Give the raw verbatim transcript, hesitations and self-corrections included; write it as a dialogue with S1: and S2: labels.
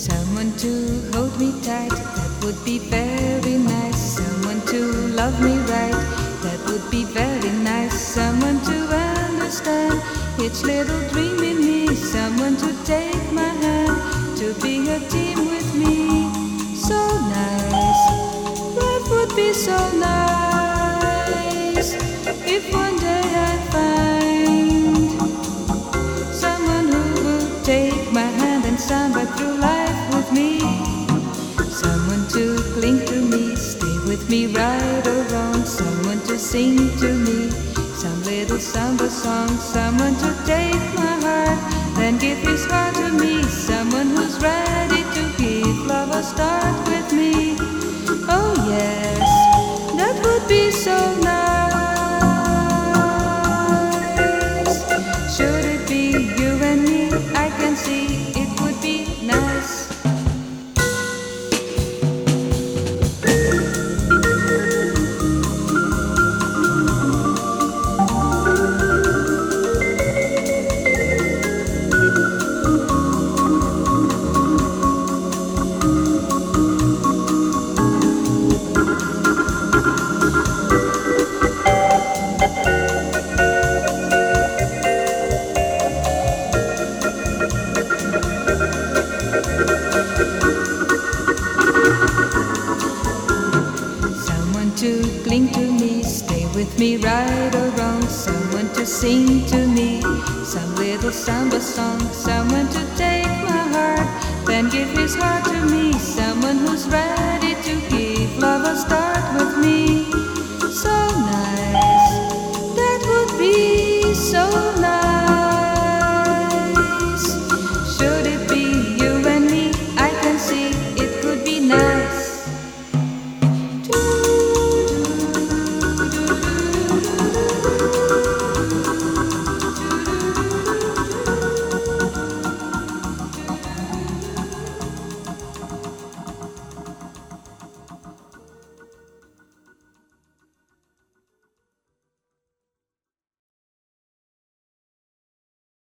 S1: Someone to hold me tight, that would be very nice. Someone to love me right, that would be very nice. Someone to understand each little dream in me. Someone to take my hand, to be a team with me. So nice, life would be so nice if one day I find someone who would take my hand and samba through life with me. Someone to cling to me, stay with me right or wrong. Someone to sing to me some little samba song. Someone to take my heart, then give his heart to me. Someone who's ready to give love a start with me. Oh yes, that would be so nice. Should it be you and me, I can see it would be nice. To cling to me, stay with me right or wrong. Someone to sing to me some little samba song. Someone to take my heart, then give his heart to me. Someone who's ready to give love a start with me.